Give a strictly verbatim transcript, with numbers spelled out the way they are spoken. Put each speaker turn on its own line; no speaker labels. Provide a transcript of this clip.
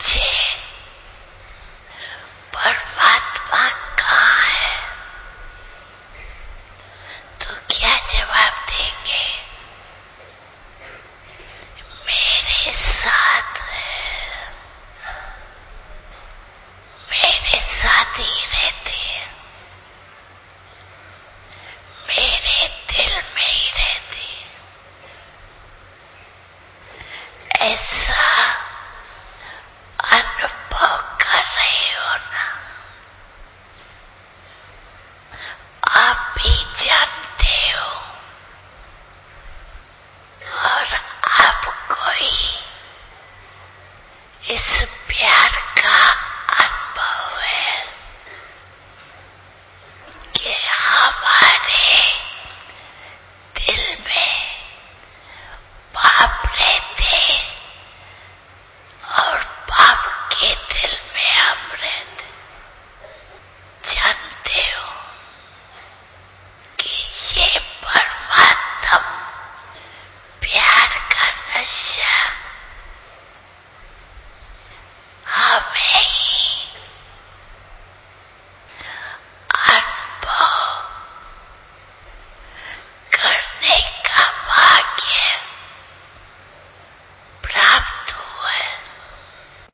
पूछे परमात्मा कहाँ है, तो क्या जवाब देंगे? मेरे साथ है, मेरे साथ ही रहते हैं, मेरे दिल में ही रहते हैं। ऐसा